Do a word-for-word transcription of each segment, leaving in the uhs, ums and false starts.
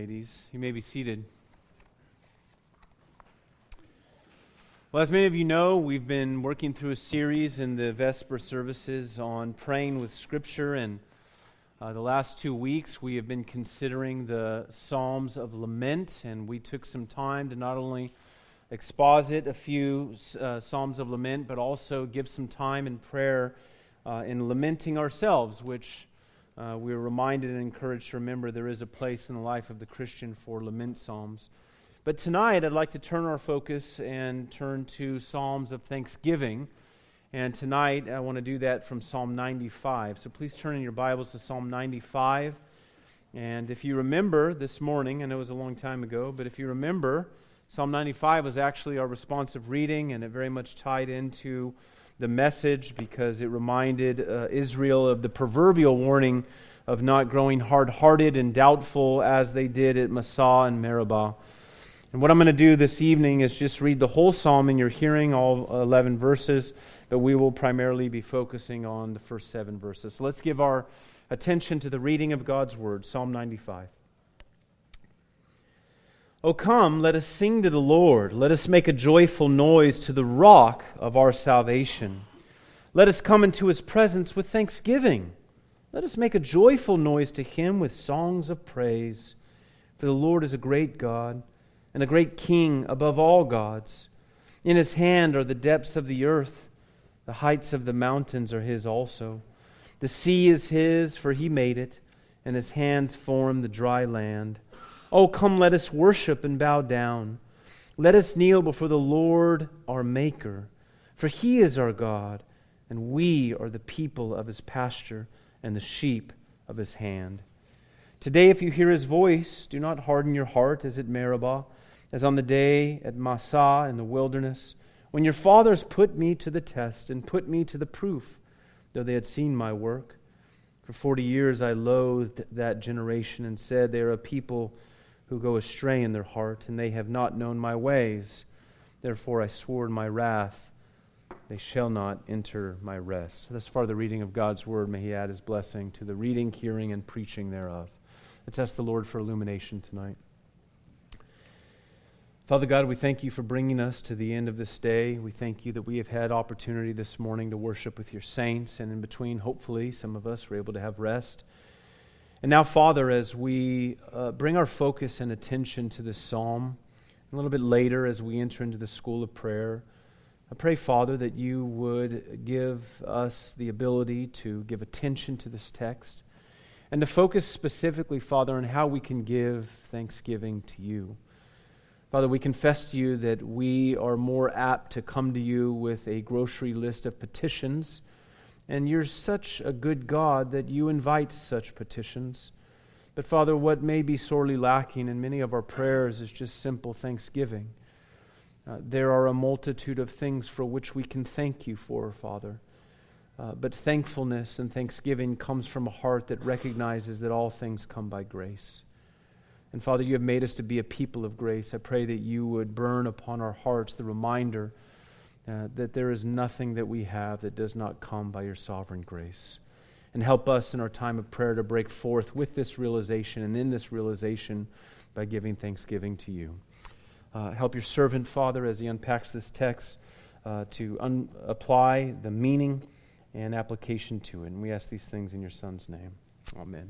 ladies. You may be seated. Well, as many of you know, we've been working through a series in the Vesper services on praying with Scripture, and uh, the last two weeks we have been considering the Psalms of Lament, and we took some time to not only exposit a few uh, Psalms of Lament, but also give some time in prayer uh, in lamenting ourselves, which uh, we are reminded and encouraged to remember there is a place in the life of the Christian for lament psalms. But tonight I'd like to turn our focus and turn to Psalms of Thanksgiving. And tonight I want to do that from Psalm ninety-five. So please turn in your Bibles to Psalm ninety-five. And if you remember this morning, I know it was a long time ago, but if you remember, Psalm ninety-five was actually our responsive reading, and it very much tied into the message because it reminded uh, Israel of the proverbial warning of not growing hard-hearted and doubtful as they did at Massah and Meribah. And what I'm going to do this evening is just read the whole psalm in your hearing, all eleven verses, but we will primarily be focusing on the first seven verses. So let's give our attention to the reading of God's Word, Psalm ninety-five. O come, let us sing to the Lord. Let us make a joyful noise to the rock of our salvation. Let us come into His presence with thanksgiving. Let us make a joyful noise to Him with songs of praise. For the Lord is a great God and a great King above all gods. In His hand are the depths of the earth. The heights of the mountains are His also. The sea is His, for He made it, and His hands formed the dry land. Oh, come, let us worship and bow down. Let us kneel before the Lord our Maker. For He is our God, and we are the people of His pasture and the sheep of His hand. Today, if you hear His voice, do not harden your heart as at Meribah, as on the day at Massah in the wilderness, when your fathers put me to the test and put me to the proof, though they had seen my work. For forty years I loathed that generation and said, they are a people who go astray in their heart, and they have not known my ways. Therefore I swore in my wrath, they shall not enter my rest. Thus far the reading of God's Word. May He add His blessing to the reading, hearing, and preaching thereof. Let's ask the Lord for illumination tonight. Father God, we thank You for bringing us to the end of this day. We thank You that we have had opportunity this morning to worship with Your saints, and in between, hopefully, some of us were able to have rest. And now, Father, as we uh, bring our focus and attention to this psalm, a little bit later as we enter into the school of prayer, I pray, Father, that You would give us the ability to give attention to this text and to focus specifically, Father, on how we can give thanksgiving to You. Father, we confess to You that we are more apt to come to You with a grocery list of petitions, and You're such a good God that You invite such petitions. But Father, what may be sorely lacking in many of our prayers is just simple thanksgiving. Uh, there are a multitude of things for which we can thank You for, Father. Uh, but thankfulness and thanksgiving comes from a heart that recognizes that all things come by grace. And Father, You have made us to be a people of grace. I pray that You would burn upon our hearts the reminder uh, that there is nothing that we have that does not come by Your sovereign grace. And help us in our time of prayer to break forth with this realization and in this realization by giving thanksgiving to You. Uh, help Your servant, Father, as he unpacks this text uh, to un- apply the meaning and application to it. And we ask these things in Your Son's name. Amen.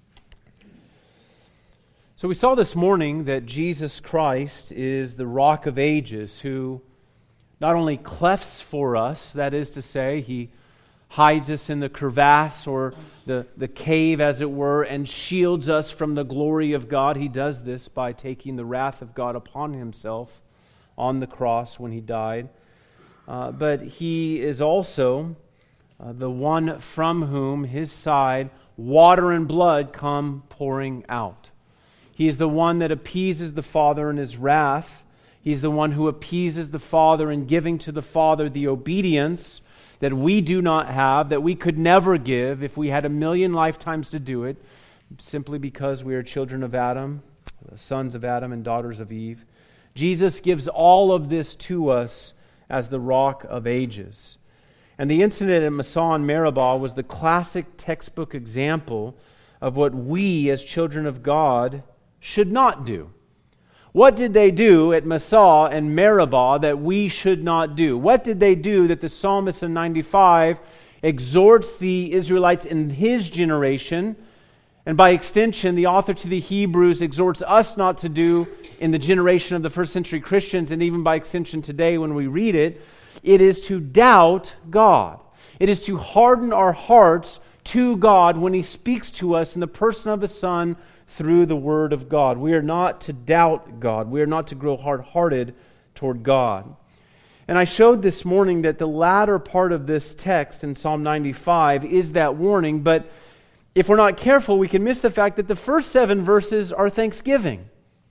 So we saw this morning that Jesus Christ is the Rock of Ages who not only clefts for us, that is to say, He hides us in the crevasse or the, the cave, as it were, and shields us from the glory of God. He does this by taking the wrath of God upon Himself on the cross when He died. Uh, but He is also uh, the one from whom His side water and blood come pouring out. He is the one that appeases the Father in His wrath. He's the one who appeases the Father in giving to the Father the obedience that we do not have, that we could never give if we had a million lifetimes to do it, simply because we are children of Adam, sons of Adam and daughters of Eve. Jesus gives all of this to us as the Rock of Ages. And the incident at Massah and Meribah was the classic textbook example of what we as children of God should not do? What did they do at Massah and Meribah that we should not do? What did they do that the psalmist in ninety-five exhorts the Israelites in his generation, and by extension, the author to the Hebrews exhorts us not to do in the generation of the first century Christians, and even by extension today when we read it? It is to doubt God. It is to harden our hearts to God when He speaks to us in the person of the Son through the Word of God. We are not to doubt God. We are not to grow hard-hearted toward God. And I showed this morning that the latter part of this text in Psalm ninety-five is that warning, but if we're not careful, we can miss the fact that the first seven verses are thanksgiving.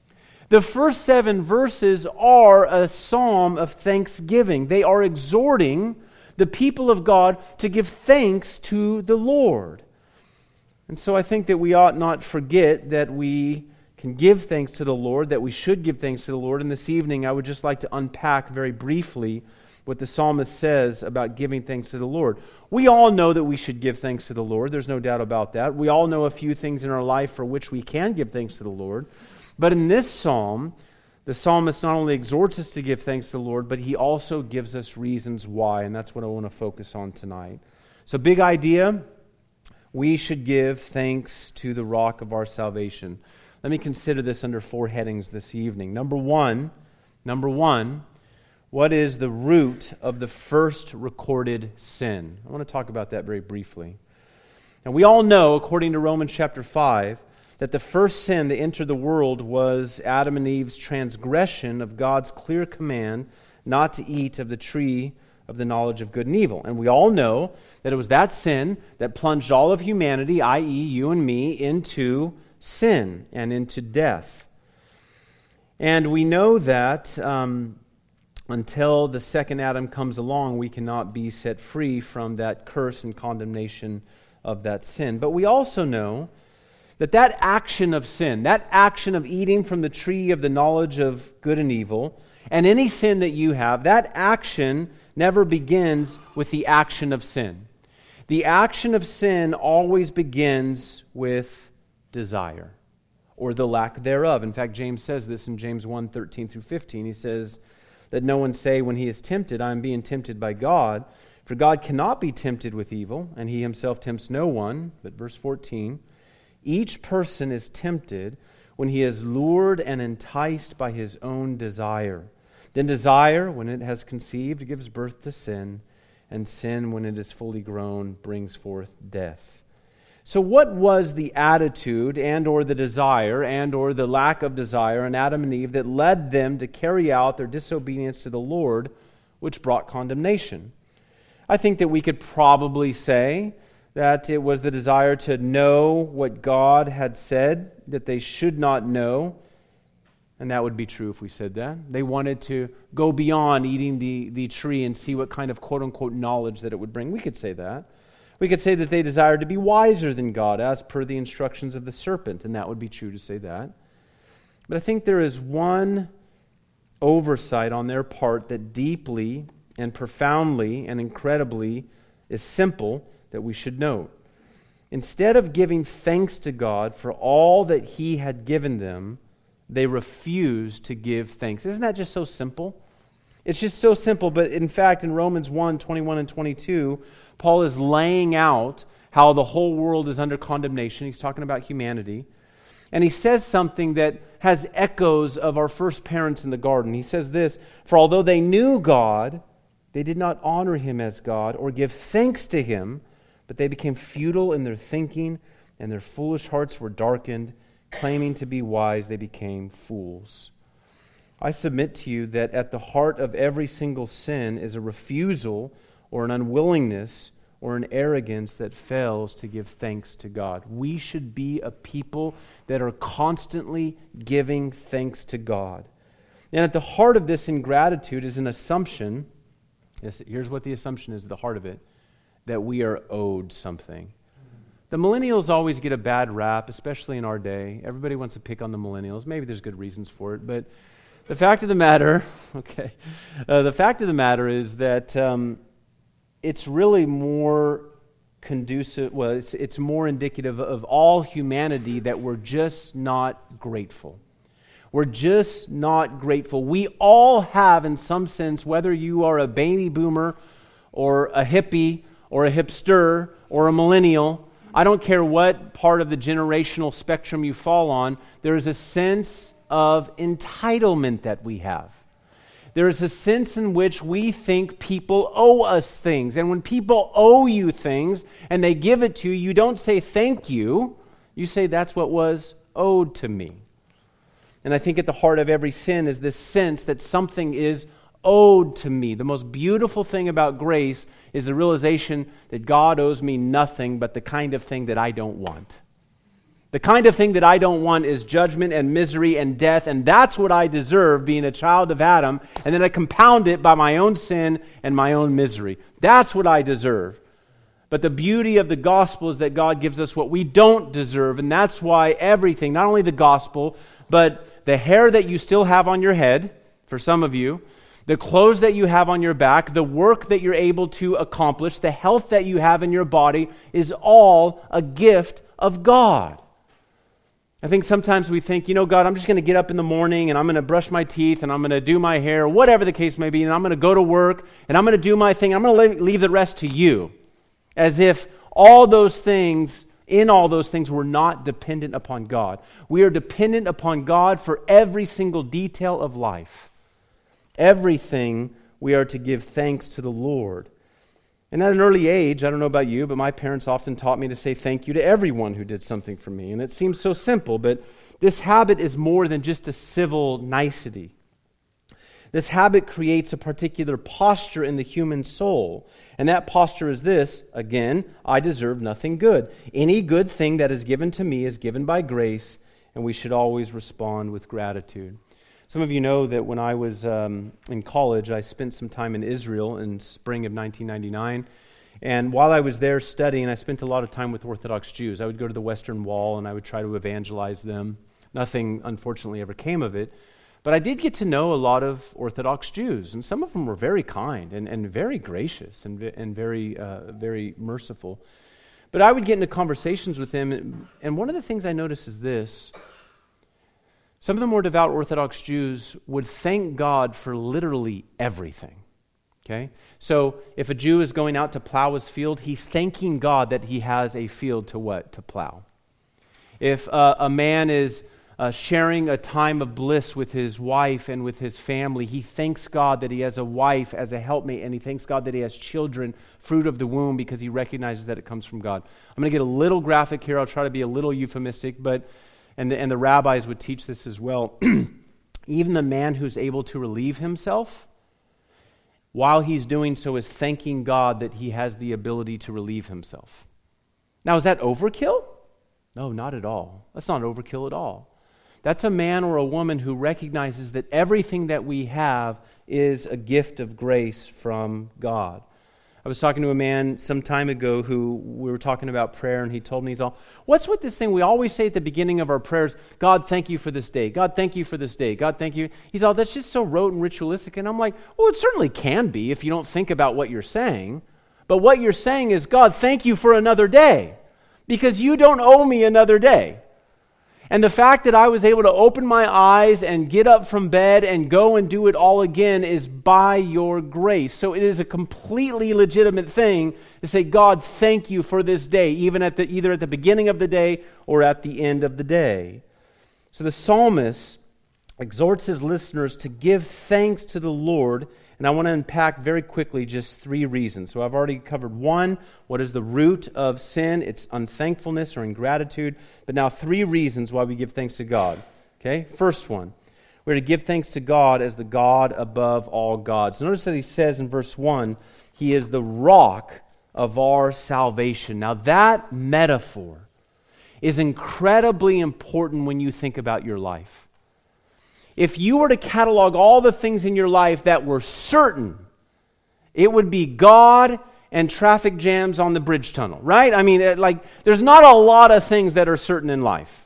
The first seven verses are a psalm of thanksgiving. They are exhorting the people of God to give thanks to the Lord. And so I think that we ought not forget that we can give thanks to the Lord, that we should give thanks to the Lord. And this evening I would just like to unpack very briefly what the psalmist says about giving thanks to the Lord. We all know that we should give thanks to the Lord. There's no doubt about that. We all know a few things in our life for which we can give thanks to the Lord. But in this psalm, the psalmist not only exhorts us to give thanks to the Lord, but he also gives us reasons why, and that's what I want to focus on tonight. So big idea, we should give thanks to the rock of our salvation. Let me consider this under four headings this evening. Number one, number one, what is the root of the first recorded sin? I want to talk about that very briefly. And we all know, according to Romans chapter five, that the first sin that entered the world was Adam and Eve's transgression of God's clear command not to eat of the tree of the knowledge of good and evil. And we all know that it was that sin that plunged all of humanity, that is you and me, into sin and into death. And we know that um, until the second Adam comes along, we cannot be set free from that curse and condemnation of that sin. But we also know that that action of sin, that action of eating from the tree of the knowledge of good and evil, and any sin that you have, that action never begins with the action of sin. The action of sin always begins with desire, or the lack thereof. In fact, James says this in James one, thirteen through fifteen. He says that no one say when he is tempted, I am being tempted by God. For God cannot be tempted with evil, and He Himself tempts no one. But verse fourteen, each person is tempted when he is lured and enticed by his own desire. Then desire, when it has conceived, gives birth to sin, and sin, when it is fully grown, brings forth death. So what was the attitude and or the desire and or the lack of desire in Adam and Eve that led them to carry out their disobedience to the Lord, which brought condemnation? I think that we could probably say that it was the desire to know what God had said that they should not know. And that would be true if we said that. They wanted to go beyond eating the, the tree and see what kind of quote-unquote knowledge that it would bring. We could say that. We could say that they desired to be wiser than God as per the instructions of the serpent, and that would be true to say that. But I think there is one oversight on their part that deeply and profoundly and incredibly is simple that we should note. Instead of giving thanks to God for all that He had given them, they refused to give thanks. Isn't that just so simple? It's just so simple, but in fact, in Romans one, twenty-one and twenty-two, Paul is laying out how the whole world is under condemnation. He's talking about humanity. And he says something that has echoes of our first parents in the garden. He says this, for although they knew God, they did not honor Him as God or give thanks to Him, but they became futile in their thinking, and their foolish hearts were darkened. Claiming to be wise, they became fools. I submit to you that at the heart of every single sin is a refusal or an unwillingness or an arrogance that fails to give thanks to God. We should be a people that are constantly giving thanks to God. And at the heart of this ingratitude is an assumption. Yes, here's what the assumption is at the heart of it, that we are owed something. The millennials always get a bad rap, especially in our day. Everybody wants to pick on the millennials. Maybe there's good reasons for it, but the fact of the matter, okay, uh, the fact of the matter is that um, it's really more conducive, well, it's, it's more indicative of all humanity that we're just not grateful. We're just not grateful. We all have, in some sense, whether you are a baby boomer or a hippie or a hipster or a millennial, I don't care what part of the generational spectrum you fall on, there is a sense of entitlement that we have. There is a sense in which we think people owe us things. And when people owe you things and they give it to you, you don't say thank you. You say that's what was owed to me. And I think at the heart of every sin is this sense that something is owed to me. The most beautiful thing about grace is the realization that God owes me nothing but the kind of thing that I don't want. The kind of thing that I don't want is judgment and misery and death, and that's what I deserve being a child of Adam, and then I compound it by my own sin and my own misery. That's what I deserve. But the beauty of the gospel is that God gives us what we don't deserve, and that's why everything, not only the gospel, but the hair that you still have on your head, for some of you, the clothes that you have on your back, the work that you're able to accomplish, the health that you have in your body is all a gift of God. I think sometimes we think, you know, God, I'm just going to get up in the morning and I'm going to brush my teeth and I'm going to do my hair, whatever the case may be, and I'm going to go to work and I'm going to do my thing. I'm going to leave the rest to you. As if all those things, in all those things, were not dependent upon God. We are dependent upon God for every single detail of life. Everything we are to give thanks to the Lord. And at an early age, I don't know about you, but my parents often taught me to say thank you to everyone who did something for me. And it seems so simple, but this habit is more than just a civil nicety. This habit creates a particular posture in the human soul. And that posture is this: again, I deserve nothing good. Any good thing that is given to me is given by grace, and we should always respond with gratitude. Some of you know that when I was um, in college, I spent some time in Israel in spring of nineteen ninety-nine. And while I was there studying, I spent a lot of time with Orthodox Jews. I would go to the Western Wall and I would try to evangelize them. Nothing, unfortunately, ever came of it. But I did get to know a lot of Orthodox Jews, and some of them were very kind and, and very gracious and, and very, uh, very merciful. But I would get into conversations with them, and, and one of the things I noticed is this. Some of the more devout Orthodox Jews would thank God for literally everything. Okay? So if a Jew is going out to plow his field, he's thanking God that he has a field to what? To plow. If uh, a man is uh, sharing a time of bliss with his wife and with his family, he thanks God that he has a wife as a helpmate, and he thanks God that he has children, fruit of the womb, because he recognizes that it comes from God. I'm going to get a little graphic here. I'll try to be a little euphemistic, but And the, and the rabbis would teach this as well. Even the man who's able to relieve himself, while he's doing so, is thanking God that he has the ability to relieve himself. Now, is that overkill? No, not at all. That's not overkill at all. That's a man or a woman who recognizes that everything that we have is a gift of grace from God. I was talking to a man some time ago who we were talking about prayer, and he told me, he's all, what's with this thing we always say at the beginning of our prayers, God, thank you for this day. God, thank you for this day. God, thank you. He's all, that's just so rote and ritualistic. And I'm like, well, it certainly can be if you don't think about what you're saying. But what you're saying is, God, thank you for another day, because you don't owe me another day. And the fact that I was able to open my eyes and get up from bed and go and do it all again is by your grace. So it is a completely legitimate thing to say, God, thank you for this day, even at the either at the beginning of the day or at the end of the day. So the psalmist exhorts his listeners to give thanks to the Lord. And I want to unpack very quickly just three reasons. So I've already covered one. What is the root of sin? It's unthankfulness or ingratitude. But now three reasons why we give thanks to God. Okay, first one. We're to give thanks to God as the God above all gods. Notice that he says in verse one, He is the rock of our salvation. Now that metaphor is incredibly important when you think about your life. If you were to catalog all the things in your life that were certain, it would be God and traffic jams on the bridge tunnel, right? I mean, it, like, there's not a lot of things that are certain in life.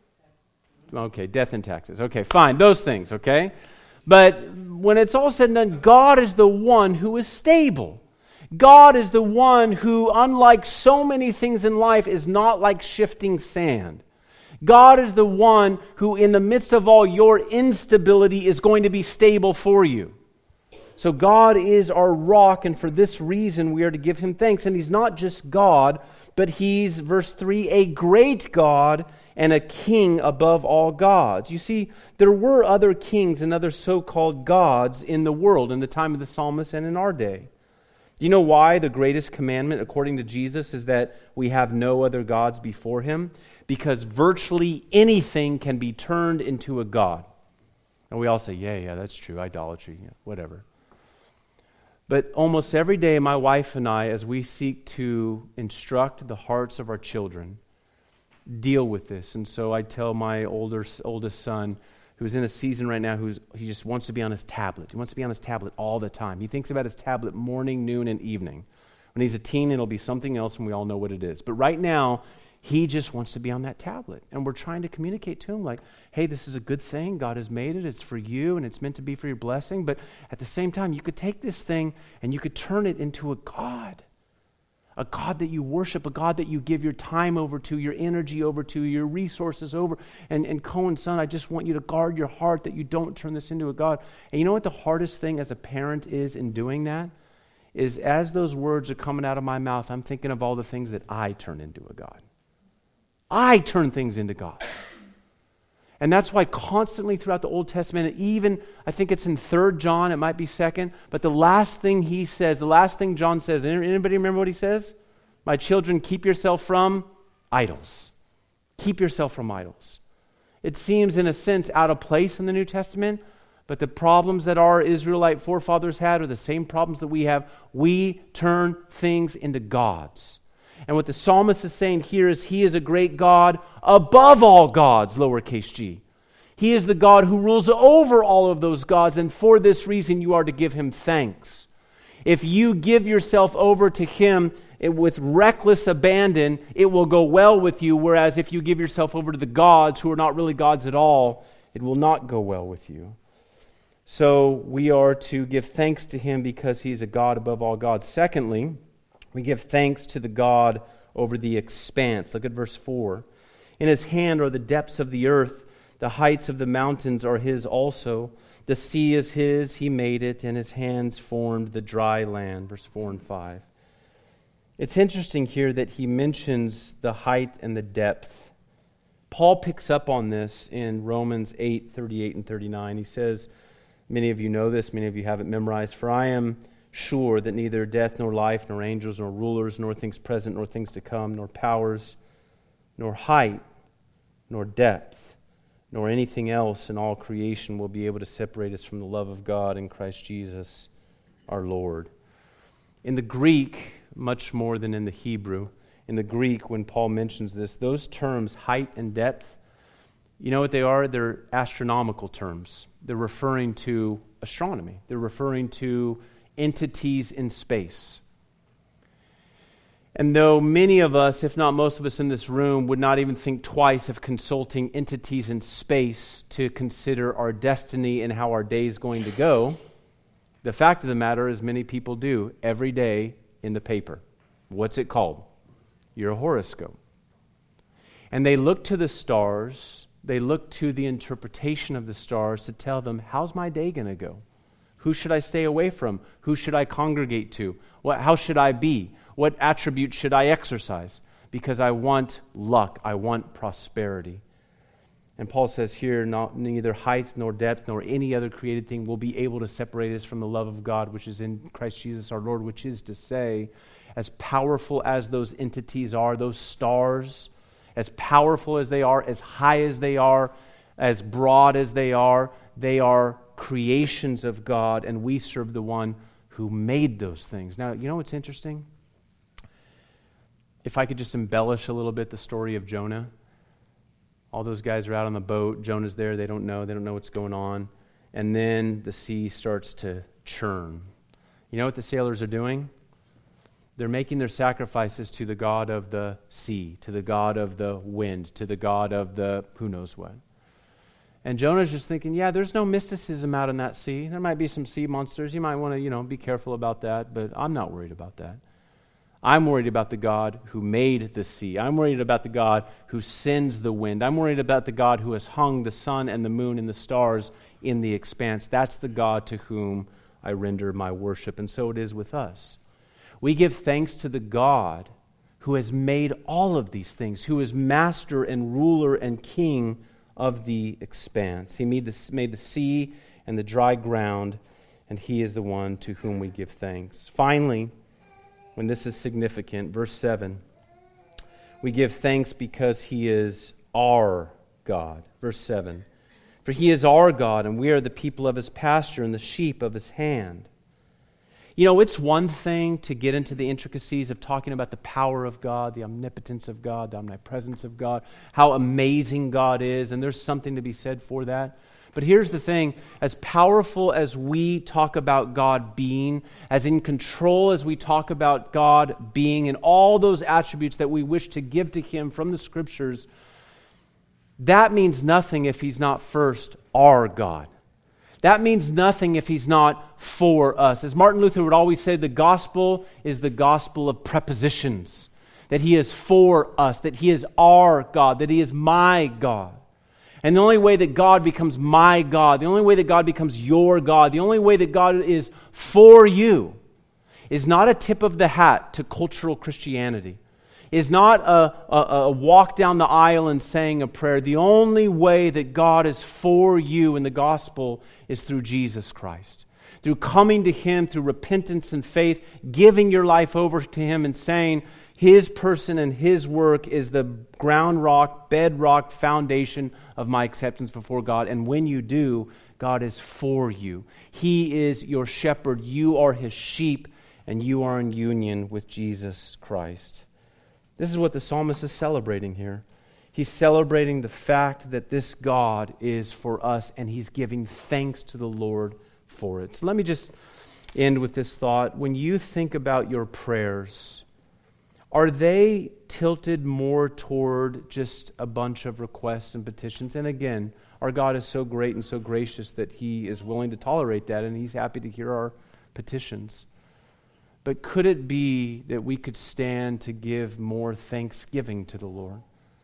Okay, death and taxes. Okay, fine, those things, okay? But when it's all said and done, God is the one who is stable. God is the one who, unlike so many things in life, is not like shifting sand. God is the one who, in the midst of all your instability, is going to be stable for you. So God is our rock, and for this reason we are to give Him thanks. And He's not just God, but He's, verse three, a great God and a king above all gods. You see, there were other kings and other so-called gods in the world in the time of the psalmist and in our day. Do you know why the greatest commandment, according to Jesus, is that we have no other gods before Him? Because virtually anything can be turned into a god. And we all say, yeah, yeah, that's true, idolatry, yeah, whatever. But almost every day, my wife and I, as we seek to instruct the hearts of our children, deal with this. And so I tell my older oldest son, who's in a season right now, who's he just wants to be on his tablet. He wants to be on his tablet all the time. He thinks about his tablet morning, noon, and evening. When he's a teen, it'll be something else, and we all know what it is. But right now, he just wants to be on that tablet. And we're trying to communicate to him like, hey, this is a good thing. God has made it. It's for you, and it's meant to be for your blessing. But at the same time, you could take this thing and you could turn it into a God. A God that you worship, a God that you give your time over to, your energy over to, your resources over. And, and Cohen, son, I just want you to guard your heart that you don't turn this into a God. And you know what the hardest thing as a parent is in doing that? Is as those words are coming out of my mouth, I'm thinking of all the things that I turn into a God. I turn things into God. And that's why constantly throughout the Old Testament, even, I think it's in Third John, it might be Second, but the last thing he says, the last thing John says, anybody remember what he says? My children, keep yourself from idols. Keep yourself from idols. It seems in a sense out of place in the New Testament, but the problems that our Israelite forefathers had are the same problems that we have. We turn things into gods. And what the psalmist is saying here is He is a great God above all gods, lowercase g. He is the God who rules over all of those gods, and for this reason you are to give Him thanks. If you give yourself over to Him with reckless abandon, it will go well with you, whereas if you give yourself over to the gods who are not really gods at all, it will not go well with you. So we are to give thanks to Him because He's a God above all gods. Secondly, we give thanks to the God over the expanse. Look at verse four. In His hand are the depths of the earth. The heights of the mountains are His also. The sea is His. He made it, and His hands formed the dry land. Verse four and five. It's interesting here that he mentions the height and the depth. Paul picks up on this in Romans eight, thirty-eight and thirty-nine. He says, many of you know this, many of you have it memorized, for I am sure that neither death nor life, nor angels, nor rulers, nor things present, nor things to come, nor powers, nor height, nor depth, nor anything else in all creation will be able to separate us from the love of God in Christ Jesus our Lord. In the Greek, much more than in the Hebrew, in the Greek, when Paul mentions this, those terms, height and depth, you know what they are? They're astronomical terms. They're referring to astronomy. They're referring to entities in space. And though many of us, if not most of us in this room, would not even think twice of consulting entities in space to consider our destiny and how our day is going to go, the fact of the matter is many people do every day in the paper. What's it called? Your horoscope. And they look to the stars, they look to the interpretation of the stars to tell them, how's my day going to go? Who should I stay away from? Who should I congregate to? What, how should I be? What attributes should I exercise? Because I want luck. I want prosperity. And Paul says here, not, neither height nor depth nor any other created thing will be able to separate us from the love of God, which is in Christ Jesus our Lord, which is to say, as powerful as those entities are, those stars, as powerful as they are, as high as they are, as broad as they are, they are creations of God, and we serve the one who made those things. Now, you know what's interesting? If I could just embellish a little bit the story of Jonah. All those guys are out on the boat. Jonah's there. They don't know. They don't know what's going on. And then the sea starts to churn. You know what the sailors are doing? They're making their sacrifices to the God of the sea, to the God of the wind, to the God of the who knows what. And Jonah's just thinking, yeah, there's no mysticism out in that sea. There might be some sea monsters. You might want to, you know, be careful about that, but I'm not worried about that. I'm worried about the God who made the sea. I'm worried about the God who sends the wind. I'm worried about the God who has hung the sun and the moon and the stars in the expanse. That's the God to whom I render my worship. And so it is with us. We give thanks to the God who has made all of these things, who is master and ruler and king of the expanse. He made the, made the sea and the dry ground, and He is the one to whom we give thanks. Finally, when this is significant, verse seven, we give thanks because He is our God. Verse seven, for He is our God, and we are the people of His pasture and the sheep of His hand. You know, it's one thing to get into the intricacies of talking about the power of God, the omnipotence of God, the omnipresence of God, how amazing God is, and there's something to be said for that. But here's the thing, as powerful as we talk about God being, as in control as we talk about God being, and all those attributes that we wish to give to Him from the Scriptures, that means nothing if He's not first our God. That means nothing if He's not for us. As Martin Luther would always say, the gospel is the gospel of prepositions. That He is for us, that He is our God, that He is my God. And the only way that God becomes my God, the only way that God becomes your God, the only way that God is for you is not a tip of the hat to cultural Christianity. Is not a, a, a walk down the aisle and saying a prayer. The only way that God is for you in the gospel is through Jesus Christ. Through coming to Him, through repentance and faith, giving your life over to Him and saying His person and His work is the ground rock, bedrock, foundation of my acceptance before God. And when you do, God is for you. He is your shepherd. You are His sheep, and you are in union with Jesus Christ. This is what the psalmist is celebrating here. He's celebrating the fact that this God is for us, and he's giving thanks to the Lord for it. So let me just end with this thought. When you think about your prayers, are they tilted more toward just a bunch of requests and petitions? And again, our God is so great and so gracious that He is willing to tolerate that, and He's happy to hear our petitions. But could it be that we could stand to give more thanksgiving to the Lord?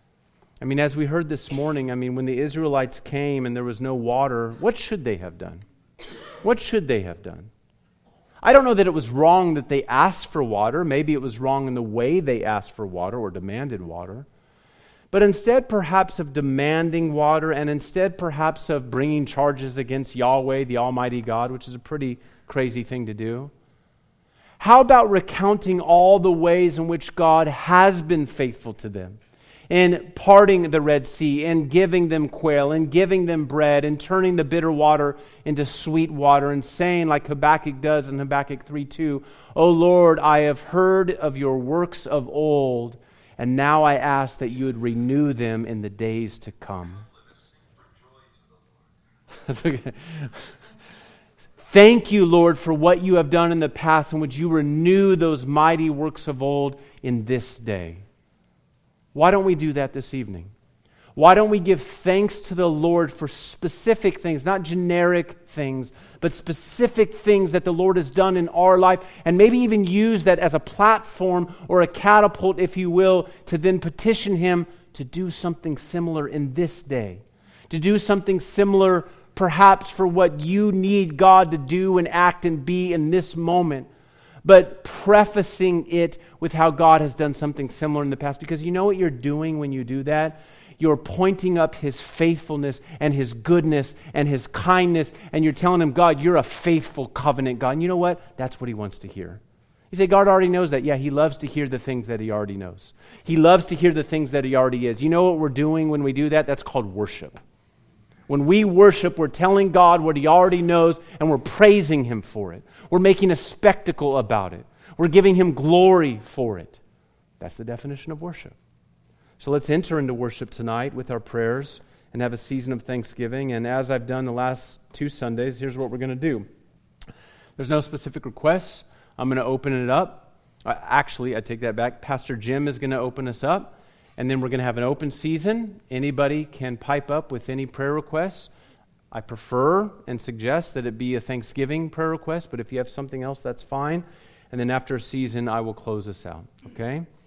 I mean, as we heard this morning, I mean, when the Israelites came and there was no water, what should they have done? What should they have done? I don't know that it was wrong that they asked for water. Maybe it was wrong in the way they asked for water or demanded water. But instead, perhaps, of demanding water, and instead, perhaps, of bringing charges against Yahweh, the Almighty God, which is a pretty crazy thing to do, how about recounting all the ways in which God has been faithful to them? In parting the Red Sea, and giving them quail, and giving them bread, and turning the bitter water into sweet water, and saying, like Habakkuk does in Habakkuk three two, O Lord, I have heard of your works of old, and now I ask that you would renew them in the days to come. That's okay. Thank you, Lord, for what you have done in the past, and would you renew those mighty works of old in this day? Why don't we do that this evening? Why don't we give thanks to the Lord for specific things, not generic things, but specific things that the Lord has done in our life, and maybe even use that as a platform or a catapult, if you will, to then petition Him to do something similar in this day, to do something similar perhaps for what you need God to do and act and be in this moment, but prefacing it with how God has done something similar in the past. Because you know what you're doing when you do that? You're pointing up His faithfulness and His goodness and His kindness, and you're telling Him, God, you're a faithful covenant God. And you know what? That's what He wants to hear. You say, God already knows that. Yeah, He loves to hear the things that He already knows. He loves to hear the things that He already is. You know what we're doing when we do that? That's called worship. When we worship, we're telling God what He already knows, and we're praising Him for it. We're making a spectacle about it. We're giving Him glory for it. That's the definition of worship. So let's enter into worship tonight with our prayers and have a season of thanksgiving. And as I've done the last two Sundays, here's what we're going to do. There's no specific requests. I'm going to open it up. Uh, actually, I take that back. Pastor Jim is going to open us up. And then we're going to have an open season. Anybody can pipe up with any prayer requests. I prefer and suggest that it be a Thanksgiving prayer request, but if you have something else, that's fine. And then after a season, I will close us out, okay?